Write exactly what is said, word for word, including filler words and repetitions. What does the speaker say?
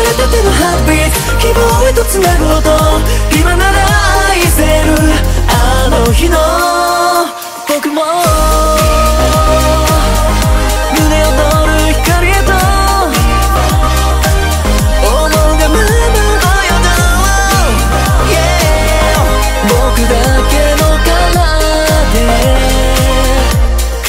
れたてのハートビート、希望へとつなぐ音、今なら愛せるあの日の